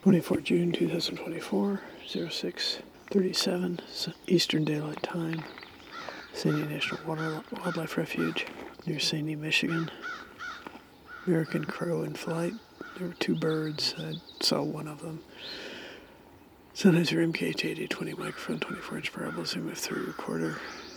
June 2024, 06:37 Eastern Daylight Time, Sandy National Wildlife Refuge near Sandy, Michigan. American crow in flight. There were two birds. I saw one of them. Sennheiser MKH8020 microphone, 24-inch parabol zoom f3 recorder.